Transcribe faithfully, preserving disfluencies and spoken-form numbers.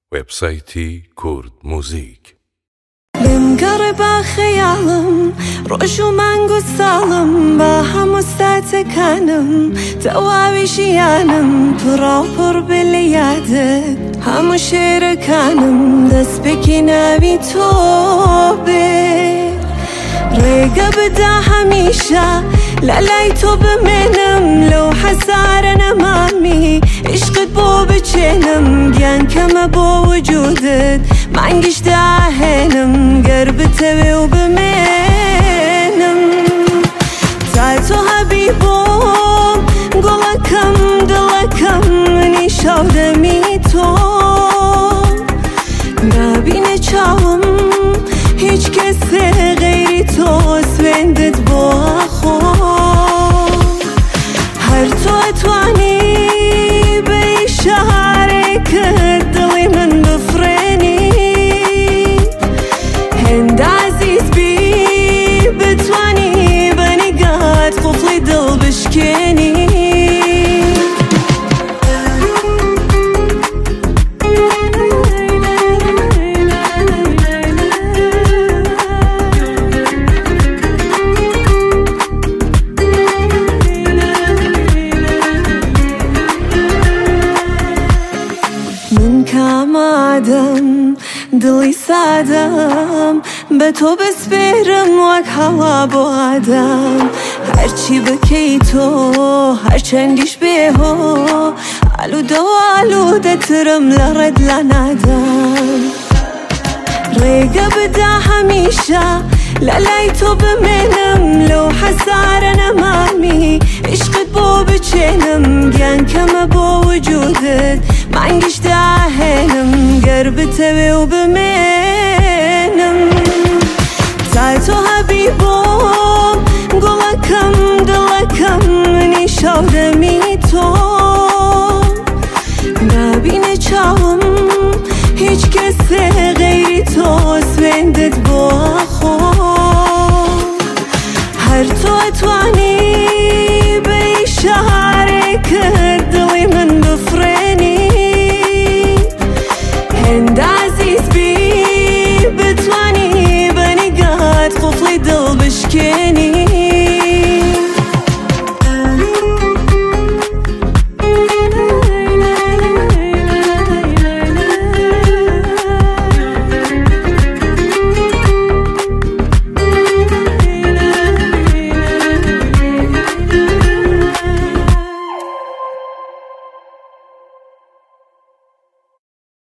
وبسايتي كورد موزيك. بمقرب خيالم روش ومانقو سالم باها مستاتكانم تواوي شيانم پراپر بلیادت همو شیرکانم دست بکی ناوی تو به ریگا بدا همیشه لالای تو بمنم لو حسارنا مامي عشقت بو بچنم گیان کم بو وجودت مانگش داهنم قرب توی و بمنم تا تو حبیبم گلکم دلکم منی شودمی تو نبینه چاوم هیچ کس غیری تو سوندت با خود هر تو اتوانی به اشاره که دلی من بفرینی هند عزیز بی بتوانی بنگات قفلی دل بشکنی کامادم دلی سادم به تو بسپرم وک هوا بادم هرچی بکی تو هر چندیش بهو آلوده و آلوده ترم لرد لندم ریگا بدا همیشه لالای تو بمنم لو حسارنا مامی عشقت بو بچنم گیان کم بو وجودت مانگش داهنم قرب توی و بمنم تا تو حبیبم گلکم دلکم منی شودمی تو